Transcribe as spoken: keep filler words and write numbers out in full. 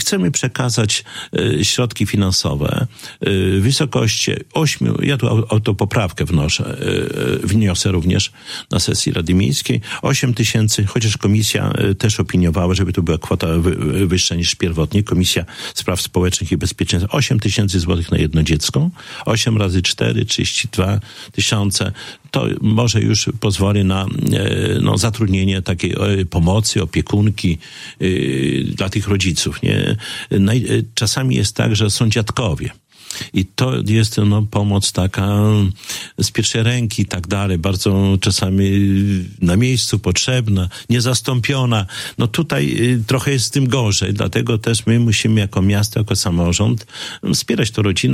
chcemy przekazać y, środki finansowe y, w wysokości ośmiu, ja tu autopoprawkę wnoszę, y, wniosę również na sesji Rady Miejskiej, osiem tysięcy, chociaż komisja y, też opiniowała, żeby to była kwota wy, wyższa niż pierwotnie, Komisja Spraw Społecznych i Bezpieczeństwa, osiem tysięcy złotych na jedno dziecko, osiem razy cztery, trzydzieści dwa tysiące, to może już pozwoli na no, zatrudnienie takiej pomocy, opiekunki yy, dla tych rodziców. Nie? Czasami jest tak, że są dziadkowie. I to jest no, pomoc taka z pierwszej ręki i tak dalej, bardzo czasami na miejscu potrzebna, niezastąpiona. No tutaj y, trochę jest z tym gorzej, dlatego też my musimy jako miasto, jako samorząd wspierać tę rodzinę.